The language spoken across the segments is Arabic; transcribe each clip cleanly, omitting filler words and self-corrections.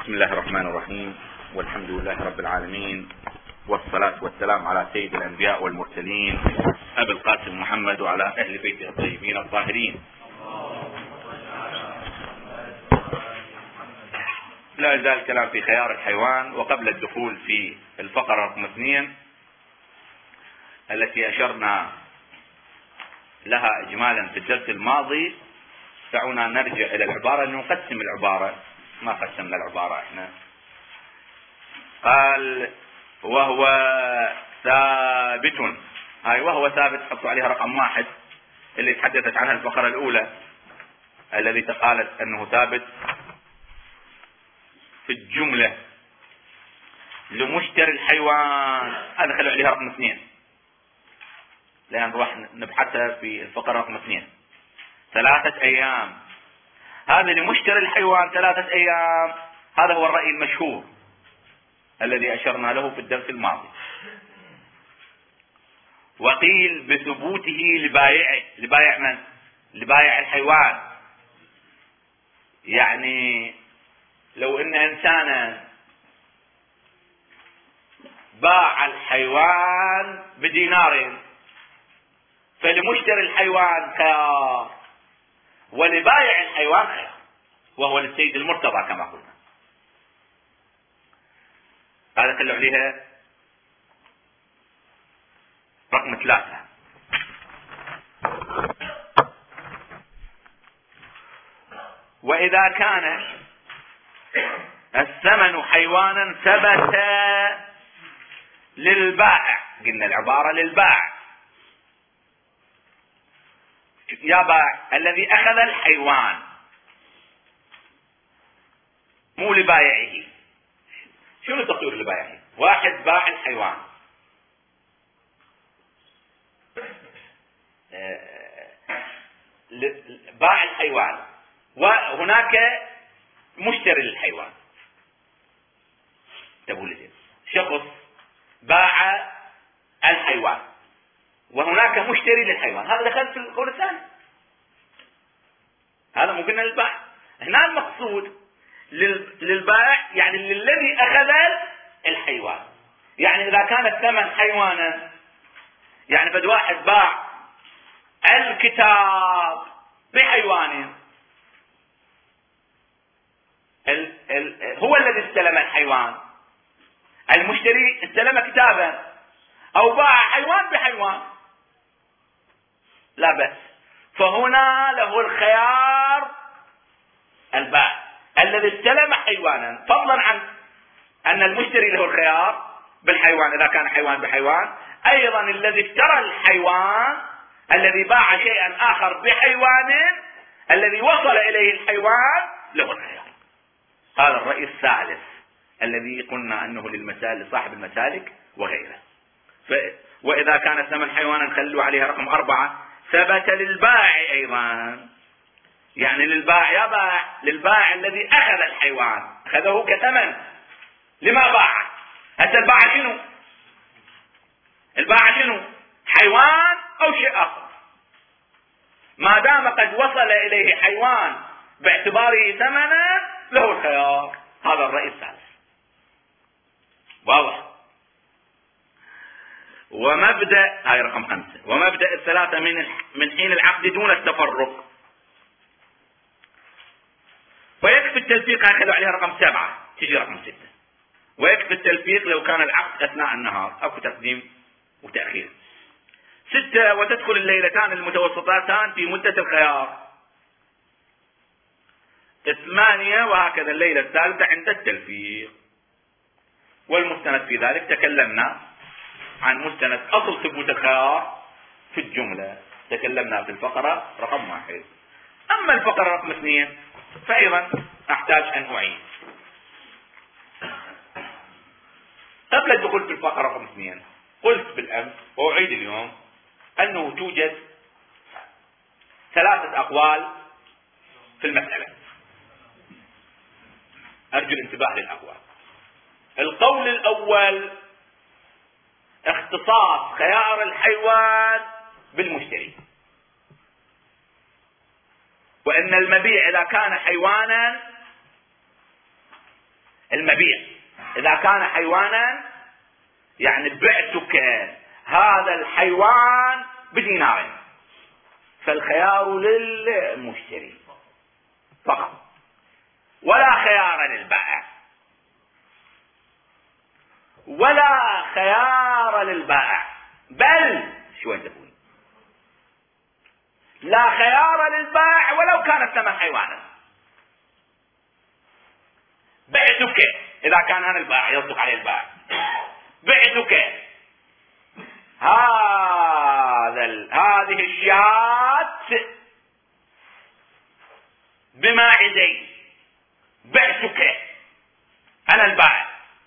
بسم الله الرحمن الرحيم، والحمد لله رب العالمين، والصلاة والسلام على سيد الأنبياء والمرسلين أبي القاسم محمد وعلى أهل بيته الطيبين الطاهرين. لا يزال الكلام في خيار الحيوان، وقبل الدخول في الفقرة رقم 2 التي أشرنا لها إجمالا في الدرس الماضي، دعونا نرجع إلى العبارة لنقسم العبارة. ما قسمنا العبارة احنا. قال وهو ثابت، هاي وهو ثابت حطوا عليها رقم 1 اللي تحدثت عنها الفقرة الأولى، الذي قالت أنه ثابت في الجملة لمشتري الحيوان. هذا خلوا عليها رقم 2 لأن نروح نبحثها في الفقرة رقم 2. 3 أيام، هذا لمشتري الحيوان 3 أيام. هذا هو الرأي المشهور الذي أشرنا له في الدرس الماضي. وقيل بثبوته لبائعه. لبائع من؟ لبائع الحيوان. يعني لو ان انسانا باع الحيوان بدينار، فلمشتري الحيوان خيار ولبائع الحيوان خيار، وهو للسيد المرتضى كما قلنا. هذا كله عليها رقم 3. وإذا كان الثمن حيوانا ثبت للبائع، قلنا العبارة للبائع، يا بائع الذي أخذ الحيوان، مو لبائعه. شنو تقدير لبائعه؟ واحد باع الحيوان، باع الحيوان وهناك مشتري للحيوان. تقول لي شخص باع الحيوان وهناك مشتري للحيوان، هذا دخل في القول الثاني. هذا ممكن للبائع. هنا المقصود للبائع يعني للذي أخذ الحيوان. يعني إذا كان الثمن حيوانا، يعني بد واحد باع الكتاب بحيوان، هو الذي استلم الحيوان، المشتري استلم كتابا، أو باع حيوان بحيوان، لا بأس. فهنا له الخيار البائع الذي استلم حيوانا، فضلا عن أن المشتري له الخيار بالحيوان إذا كان حيوان بحيوان. أيضا الذي اشترى الحيوان، الذي باع شيئا آخر بحيوان، الذي وصل إليه الحيوان له الخيار. هذا الرأي الثالث الذي قلنا أنه لصاحب المسالك وغيره. وإذا كان ثمن حيوانا خلوا عليها رقم 4 ثبت للبائع أيضا. يعني للبائع، يا بائع، للبائع الذي أخذ الحيوان، أخذه كثمن. لما باع؟ هسه الباع شنو؟ الباع شنو؟ حيوان أو شيء آخر. ما دام قد وصل إليه حيوان باعتباره ثمنا له الخيار. هذا الرأي الثالث واضح. ومبدأ هاي رقم 5. ومبدأ الثلاثة من حين العقد دون التفرق. ويكفي التلفيق، هاي خلوا عليها رقم 7، تجي رقم 6. ويكفي التلفيق لو كان العقد أثناء النهار، أكو تقديم وتأخير. 6 وتدخل الليلتان المتوسطتان في مدة الخيار. 8 وهكذا الليلة الثالثة عند التلفيق. والمستند في ذلك تكلمنا عن مستند أصل ثبوت الخيار في الجملة، تكلمنا في الفقرة رقم 1. أما الفقرة رقم 2 فأيضا أحتاج أن أعيد. قبل الدخول في الفقرة رقم 2 قلت بالأمس وأعيد اليوم أنه توجد 3 أقوال في المسألة. أرجو الانتباه للأقوال. القول الأول اختصاص خيار الحيوان بالمشتري، وأن المبيع إذا كان حيوانا المبيع إذا كان حيوانا، يعني بعتك هذا الحيوان بدينار، فالخيار للمشتري فقط، ولا خيار للبائع، ولا خيار للبائع، بل شو انت تقول؟ لا خيار للبائع ولو كان الثمن حيوانا. بعتك اذا كان انا البائع، يصدق عليه البائع، بعتك هذه الشاة بماعزين، بعتك انا البائع،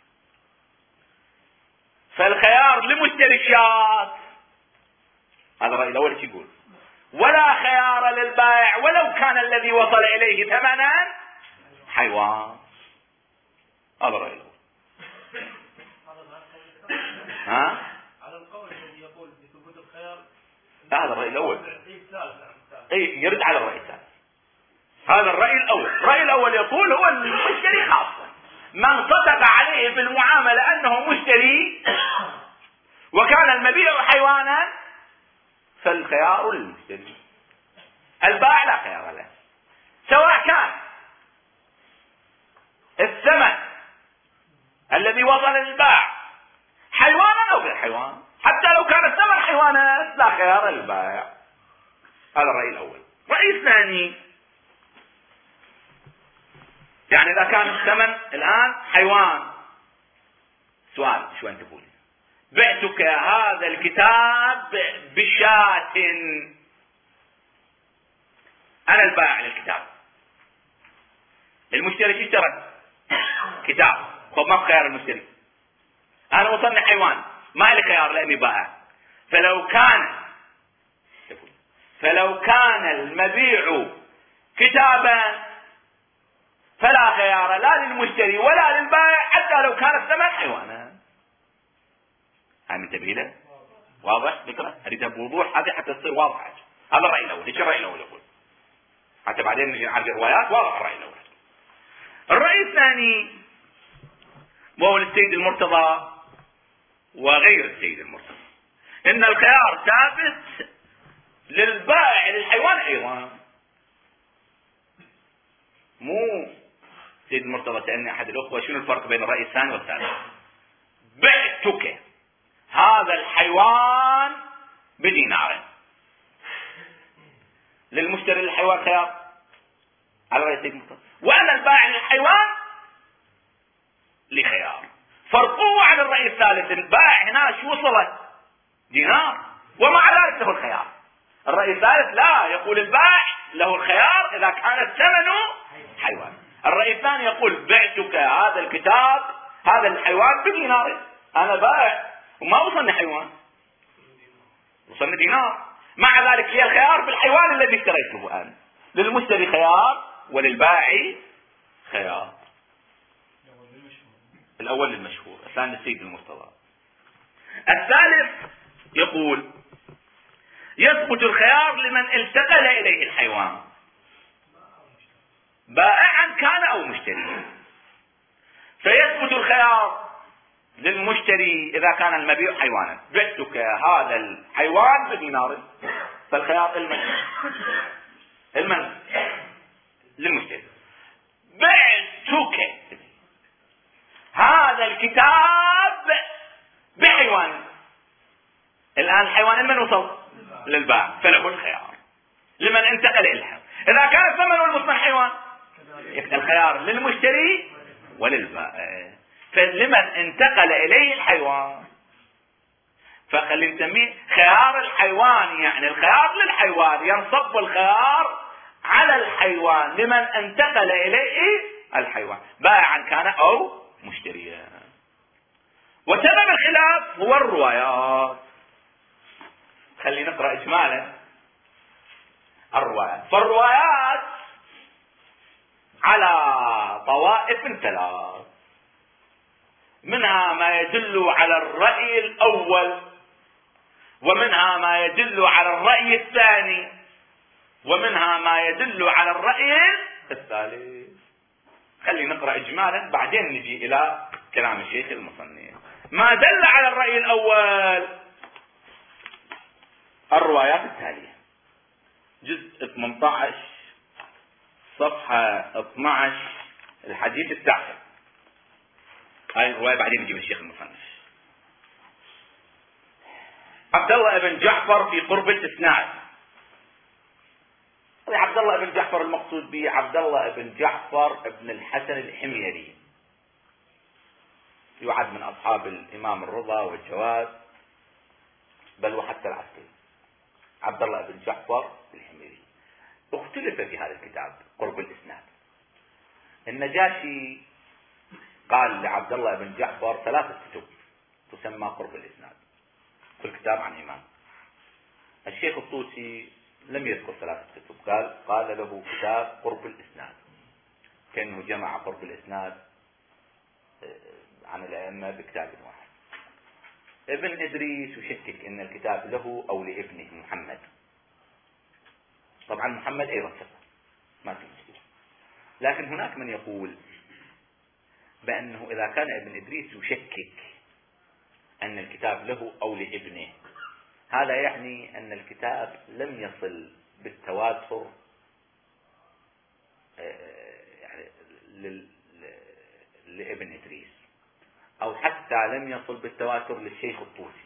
فالخيار لمشتري الشاة. هذا الرأي الأول ايش يقول؟ ولا خيار للبائع ولو كان الذي وصل إليه ثمنا حيوان. هذا الرأي الأول. ها؟ على القول الذي يقول بثبوت الخيار. هذا الرأي الأول. اي يرد على الرأي الثاني. هذا الرأي الأول. الرأي الأول يقول هو المشتري خاصة، من صدق عليه في المعاملة أنه مشتري وكان المبيع حيوانا فالخيار للمشتري، البائع لا خيار له، سواء كان الثمن الذي وصل للبائع حيوانا أو غير حيوان، حتى لو كان الثمن حيوانا لا خيار للبائع. هذا الرأي الأول. الرأي الثاني، يعني إذا كان الثمن الآن حيوان، سؤال شو أنت تقول؟ بعتك هذا الكتاب بشاة، أنا البائع للكتاب، المشتري اشترى كتاب، طب ما خيار المشتري؟ أنا وصلني حيوان، ما لي خيار لأني بائع. فلو كان المبيع كتابا فلا خيار لا للمشتري ولا للبائع حتى لو كان الثمن حيوانا. هم انتبه له؟ واضح فكرة؟ اريدها بوضوح هذه حتى تصير واضحة. هذا الرأي الأول. ايش الرأي الأول يقول؟ حتى بعدين نجي نعرف الروايات. واضح الرأي الأول. الرأي الثاني وهو السيد المرتضى وغير السيد المرتضى، ان الخيار ثابت للبائع للحيوان ايضا. مو سيد المرتضى سألني احد الاخوة شنو الفرق بين الرأي الثاني والثالث. بعتك هذا الحيوان بدينار، للمشتري للحيوان خيار على رأي سيد المرتضى، وانا البائع للحيوان لخيار. فرقوه عن الرأي الثالث. البائع هنا شو وصله؟ دينار، ومع ذلك له الخيار. الرأي الثالث لا، يقول البائع له الخيار إذا كان الثمن حيوان. الرأي الثاني يقول بعتك هذا الكتاب هذا الحيوان بدينار، أنا بائع وما وصلني حيوان، وصلني دينار، مع ذلك لي الخيار بالحيوان الذي اشتريته أنا. للمشتري خيار وللبائع خيار. الأول للمشهور، الثاني السيد المرتضى. الثالث يقول يثبت الخيار لمن التقل إليه الحيوان بائعا كان أو مشتري. فيثبت الخيار للمشتري إذا كان المبيع حيوانا. بعتك هذا الحيوان بدينار، فالخيار المن للمشتري. بعتك هذا الكتاب بحيوان، الآن الحيوان من وصل للبائع فله الخيار لمن انتقل إليها. إذا كان الثمن والمثمن حيوان الخيار للمشتري وللبائع. فلمن انتقل إليه الحيوان فخلي نسميه خيار الحيوان، يعني الخيار للحيوان، ينصب الخيار على الحيوان لمن انتقل إليه الحيوان بائعا كان أو مشتريا. وسبب الخلاف هو الروايات. خلينا نقرأ إجمالا الروايات. فالروايات على طوائف ثلاث، منها ما يدل على الرأي الأول، ومنها ما يدل على الرأي الثاني، ومنها ما يدل على الرأي الثالث. خلي نقرأ إجمالا بعدين نجي إلى كلام الشيخ المصنف. ما دل على الرأي الأول الروايات التالية: جزء 18 صفحة 12 الحديث التاسع. هاي الرواية بعدين نجيب الشيخ المصنف. عبد الله بن جعفر في قرب الإسناد. عبد الله بن جعفر المقصود به عبد الله بن جعفر بن الحسن الحميري، يعد من أصحاب الإمام الرضا والجواد بل وحتى العسكري. عبد الله بن جعفر الحميري اختلف في هذا الكتاب قرب الإسناد. النجاشي قال لعبد الله بن جعفر 3 كتب تسمى قرب الإسناد، كل كتاب عن إمام. الشيخ الطوسي لم يذكر 3 كتب، قال له كتاب قرب الإسناد، كأنه جمع قرب الإسناد عن الأئمة بكتاب واحد. ابن إدريس يشكك إن الكتاب له أو لابنه محمد. طبعا محمد أيضا ثقة ما في مشكلة، لكن هناك من يقول بأنه إذا كان ابن إدريس يشكك أن الكتاب له أو لابنه، هذا يعني أن الكتاب لم يصل بالتواتر يعني لابن إدريس، أو حتى لم يصل بالتواتر للشيخ الطوسي،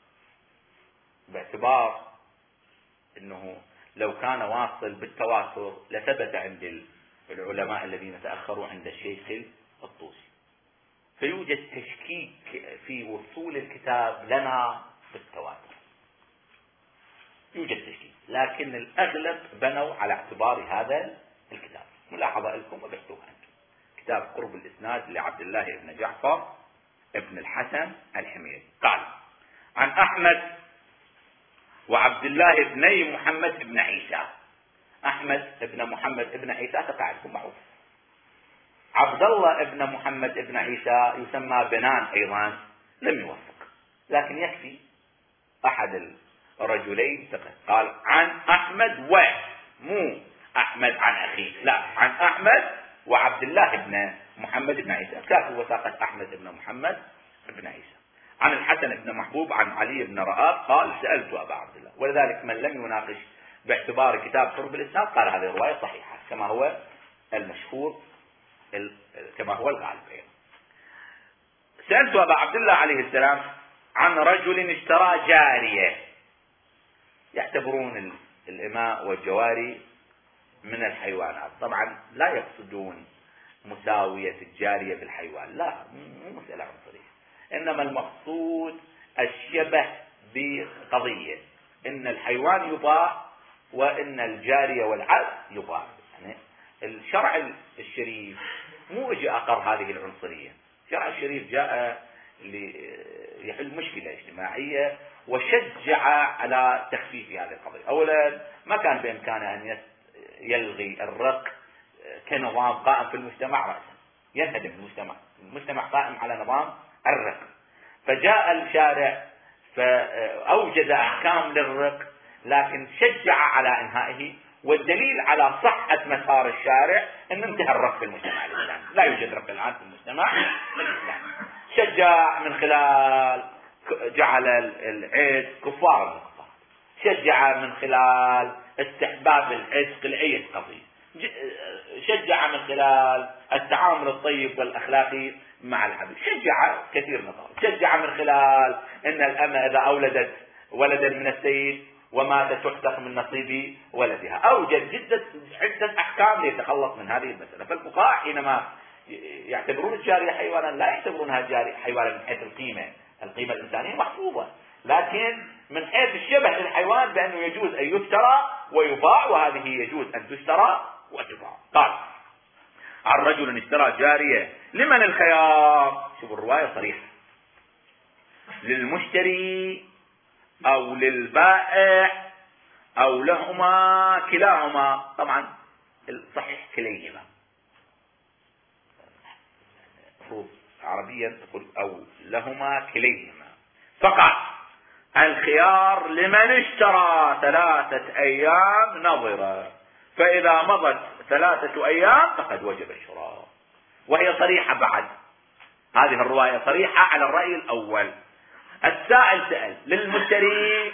باعتبار أنه لو كان واصل بالتواتر لثبت عند العلماء الذين تأخروا عند الشيخ الطوسي. فيوجد تشكيك في وصول الكتاب لنا بالتواتر، يوجد تشكيك، لكن الأغلب بنوا على اعتبار هذا الكتاب. ملاحظة لكم وبحثوها أنتم. كتاب قرب الإسناد لعبد الله بن جعفر ابن الحسن الحميري. قال: عن أحمد وعبد الله بن محمد بن عيسى. أحمد بن محمد بن عيسى تقاعدكم معروف. عبد الله بن محمد بن عيسى يسمى بنان أيضا، لم يوفق، لكن يكفي أحد الرجلين قال عن أحمد مو أحمد عن أخيه، لا، عن أحمد وعبد الله بن محمد بن عيسى، كافي وثاقة أحمد بن محمد بن عيسى. عن الحسن بن محبوب عن علي بن رآب قال: سألت أبا عبد الله. ولذلك من لم يناقش باعتبار كتاب قرب الإسناد قال هذه الرواية صحيحة كما هو المشهور، كما هو الغالب. سألت أبا عبد الله عليه السلام عن رجل اشترى جارية. يعتبرون الإماء والجواري من الحيوانات، طبعا لا يقصدون مساوية الجارية بالحيوان، لا، مو مسألة عنصرية، إنما المقصود الشبه بقضية إن الحيوان يباع وإن الجارية والعبد يباع. يعني الشرع الشريف مو اجى أقر هذه العنصرية. الشرع الشريف جاء ليحل مشكلة اجتماعية وشجع على تخفيف هذه القضية. أولا ما كان بإمكانه أن يلغي الرق كنظام قائم في المجتمع رأسا، ينهدم المجتمع قائم على نظام الرق، فجاء الشارع فأوجد أحكام للرق لكن شجع على إنهائه. والدليل على صحة مسار الشارع أن انتهى الرق في المجتمع الإسلامي، لا يوجد رق الآن في المجتمع الإسلامي. شجع من خلال جعل العتق كفار الكفار، شجع من خلال استحباب العتق لأي قضية، شجع من خلال التعامل الطيب والأخلاقي مع العبد، شجع كثير نظام، شجع من خلال أن الأمة إذا أولدت ولدا من السيد وماتت تحتق من نصيب ولدها. أوجد عدة أحكام ليتخلص من هذه المسألة. فالفقهاء حينما يعتبرون الجارية حيوانا لا يعتبرونها جارية حيوانا من حيث القيمة الإنسانية محفوظة، لكن من حيث الشبه للحيوان بأنه يجوز أن يشترى ويباع، وهذه يجوز أن تشترى وتباع. قال: عن رجل اشترى جارية. لمن الخيار؟ شوف الرواية صريحة، للمشتري أو للبائع أو لهما كلاهما. طبعا الصحيح كليهما، المفروض عربيا تقول أو لهما كليهما. فقط الخيار لمن اشترى 3 أيام نظرة، فإذا مضت 3 أيام فقد وجب الشراء. وهي صريحة بعد. هذه الرواية صريحة على الرأي الأول. السائل سأل للمشتري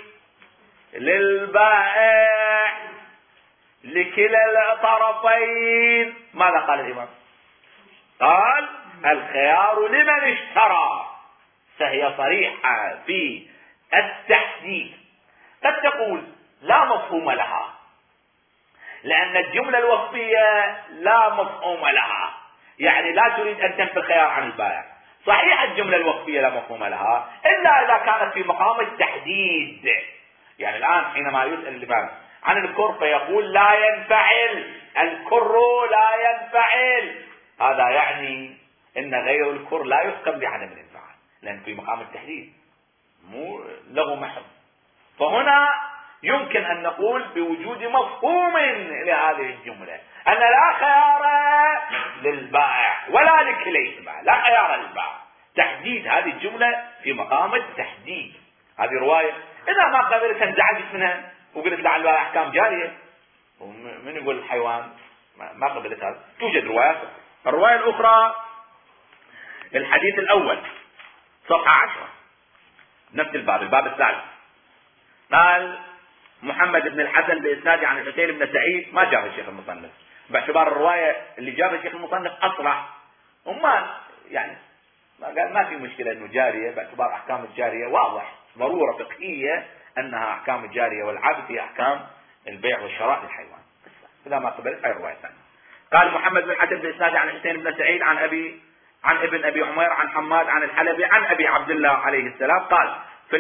للبائع لكلا الطرفين، ماذا قال الإمام؟ قال الخيار لمن اشترى، فهي صريحة في التحديد. قد تقول لا مفهوم لها، لأن الجملة الوصفية لا مفهوم لها، يعني لا تريد أن تنفي الخيار عن البائع. صحيح الجملة الوصفية لا مفهوم لها إلا إذا كانت في مقام التحديد. يعني الآن حينما يسأل الإمام عن الكر فيقول لا ينفعل، الكر لا ينفعل، هذا يعني إن غير الكر لا يحكم بعدم الانفعال، لأن في مقام التحديد مو له محض. فهنا يمكن أن نقول بوجود مفهوم لهذه الجملة أن لا خيار للبائع ولا لكليهما، لا خيار للبائع. تحديد هذه الجملة في مقام التحديد. هذه رواية إذا ما قبلت انزعجت منها وقلت لعل أحكام جارية، من يقول الحيوان ما قبلت هذا. توجد روايات. الرواية الأخرى الحديث الأول صفحة 10 نفس الباب الثالث. قال محمد بن الحسن بإسناد عن الحسين بن سعيد، ما جاب الشيخ المصنف باعتبار الرواية اللي جاب الشيخ المصنف أصرح، وما يعني ما قال ما في مشكلة انه جارية باعتبار احكام الجارية واضح ضرورة فقهية انها احكام الجارية والعبد هي احكام البيع والشراء للحيوان. اذا ما قبلت هاي الرواية ثانية. قال محمد بن الحسن بإسناد عن الحسين بن سعيد عن ابن ابي عمير عن حماد عن الحلبي عن ابي عبد الله عليه السلام قال في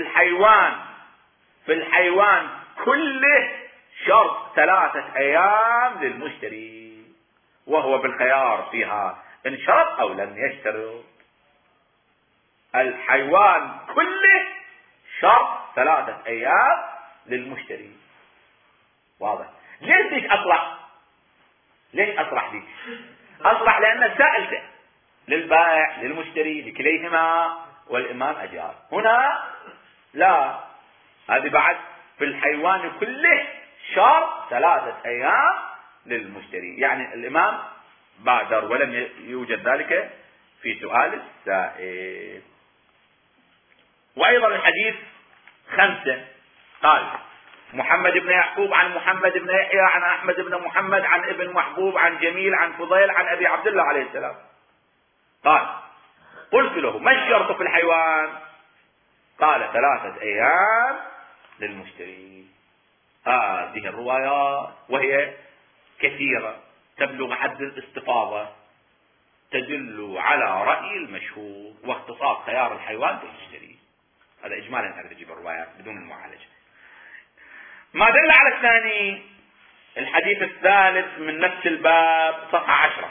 الحيوان كله شرط 3 أيام للمشتري، وهو بالخيار فيها ان شرط او لم يشترط. الحيوان كله شرط 3 أيام للمشتري. واضح. ليش أصلح؟ ليش أصلح دي؟ أصلح لأن السائل للبائع للمشتري لكليهما والإمام أجار. هنا لا، هذه بعد في الحيوان كله شرط 3 أيام للمشتري، يعني الإمام بادر ولم يوجد ذلك في سؤال السائل. وأيضا الحديث 5 قال محمد بن يعقوب عن محمد بن يحيى عن أحمد بن محمد عن ابن محبوب عن جميل عن فضيل عن أبي عبد الله عليه السلام قال قلت له ما الشرط في الحيوان؟ قال 3 أيام للمشتري. هذه الروايات وهي كثيرة تبلغ حد الاستفاضة تدل على رأي المشهور واختصاص خيار الحيوان بالمشتري. هذا إجمالا أريد أجيب الروايات بدون المعالجة. ما دل على الثاني الحديث الثالث من نفس الباب صفحة 10.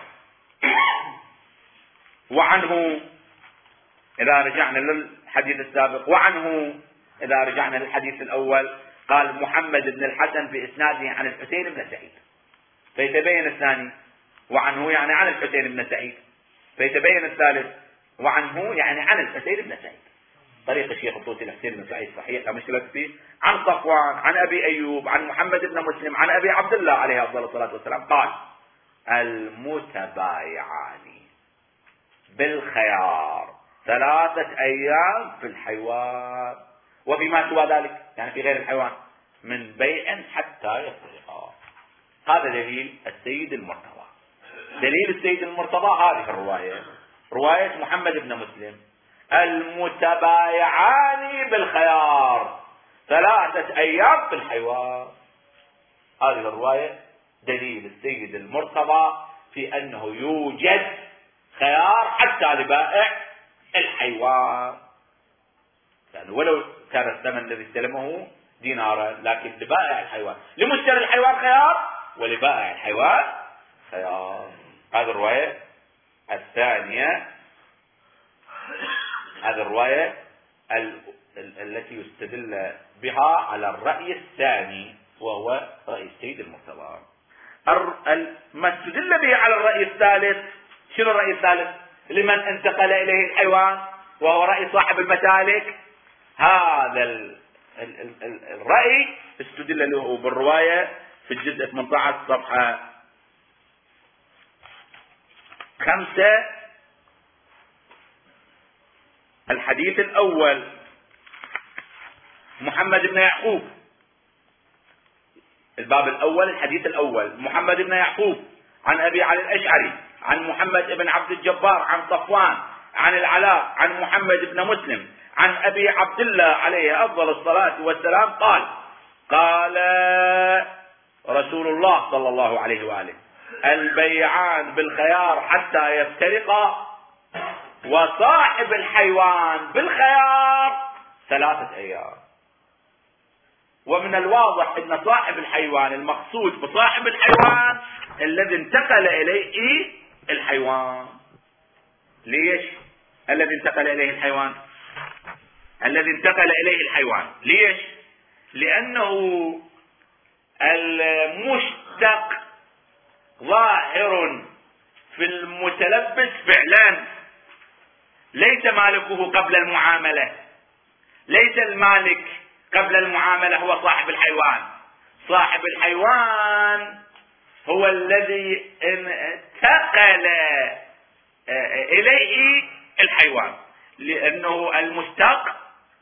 وعنه إذا رجعنا للحديث السابق، وعنه إذا رجعنا للحديث الأول قال محمد بن الحسن بإسناده عن الحسين بن سعيد، فيتبين الثاني وعنه يعني عن الحسين بن سعيد، فيتبين الثالث وعنه يعني عن الحسين بن سعيد. طريق الشيخ الطوسي الحسين بن سعيد صحيح لا مشكلة فيه، عن صفوان عن أبي أيوب عن محمد بن مسلم عن أبي عبد الله عليه أفضل الصلاة والسلام قال المتبايعان بالخيار 3 أيام في الحيوان وفيما سوى ذلك يعني في غير الحيوان من بيع حتى يفرقا. هذا دليل السيد المرتضى. دليل السيد المرتضى هذه الرواية، رواية محمد بن مسلم المتبايعان بالخيار 3 أيام في الحيوان. هذه الرواية دليل السيد المرتضى في أنه يوجد خيار حتى لبائع الحيوان، يعني ولو كان الثمن الذي استلمه دينارا لكن لبائع الحيوان، لمشتري الحيوان خيار ولبائع الحيوان خيار. هذه الرواية الثانية، هذه الرواية التي يستدل بها على الرأي الثاني وهو رأي السيد المرتضى. ما استدل به على الرأي الثالث، شنو الرأي الثالث؟ لمن انتقل إليه الحيوان وهو رأي صاحب المسالك. هذا الرأي استدل له بالرواية في الجزء 18 صفحة 5 الحديث الأول محمد بن يعقوب، الباب الأول الحديث الأول محمد بن يعقوب عن أبي علي الأشعري عن محمد بن عبد الجبار عن صفوان عن العلاء عن محمد بن مسلم عن أبي عبد الله عليه أفضل الصلاة والسلام قال: قال رسول الله صلى الله عليه وآله: البيعان بالخيار حتى يفترقا، وصاحب الحيوان بالخيار 3 أيام. ومن الواضح ان صاحب الحيوان المقصود بصاحب الحيوان الذي انتقل اليه الحيوان. ليش الذي انتقل اليه الحيوان؟ الذي انتقل اليه الحيوان ليش؟ لانه المشتق ظاهر في المتلبس فعلا، ليس مالكه قبل المعاملة، ليس المالك قبل المعاملة هو صاحب الحيوان. صاحب الحيوان هو الذي انتقل إليه الحيوان، لأنه المشتق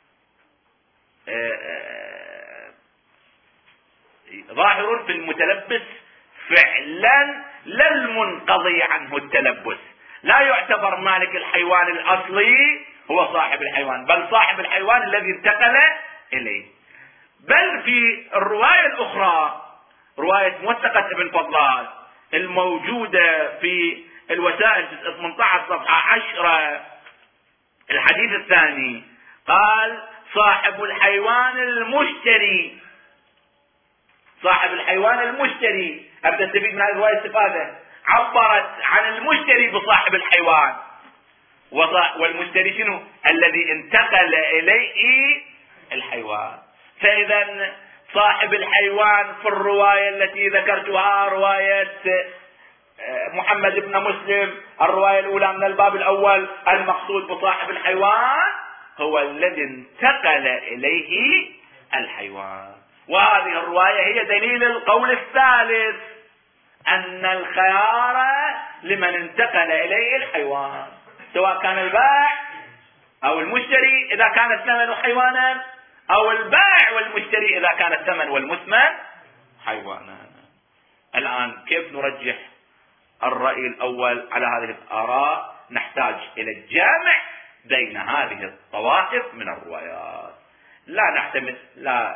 ظاهر في المتلبس فعلا، لا المنقضي عنه التلبس. لا يعتبر مالك الحيوان الأصلي هو صاحب الحيوان، بل صاحب الحيوان الذي انتقل إليه. بل في الرواية الأخرى، رواية موثقة ابن فضال الموجودة في الوسائل 18 صفحة 10 الحديث الثاني، قال: صاحب الحيوان المشتري. صاحب الحيوان المشتري، أبدأ استفيد من هذه الرواية استفادة، عبرت عن المشتري بصاحب الحيوان. والمشتري شنو؟ الذي انتقل إليه الحيوان. فإذا صاحب الحيوان في الرواية التي ذكرتها، رواية محمد بن مسلم، الرواية الأولى من الباب الأول، المقصود بصاحب الحيوان هو الذي انتقل إليه الحيوان. وهذه الرواية هي دليل القول الثالث، أن الخيار لمن انتقل إليه الحيوان، سواء كان البائع أو المشتري إذا كان الثمن حيوانا، أو البائع والمشتري إذا كان الثمن والمثمن حيوانا. الآن كيف نرجح الرأي الأول على هذه الآراء؟ نحتاج إلى الجامع بين هذه الطوائف من الروايات. لا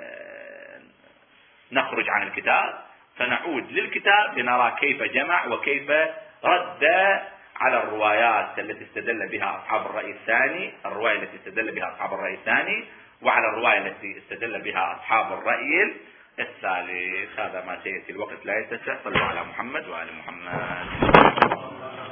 نخرج عن الكتاب، فنعود للكتاب لنرى كيف جمع وكيف رد على الروايات التي استدل بها أصحاب الرأي الثاني، الرواية التي استدل بها أصحاب الرأي الثاني، وعلى الرواية التي استدل بها أصحاب الرأي الثالث. هذا ما سيأتي، الوقت لا يتسع. صلوا على محمد وآل محمد.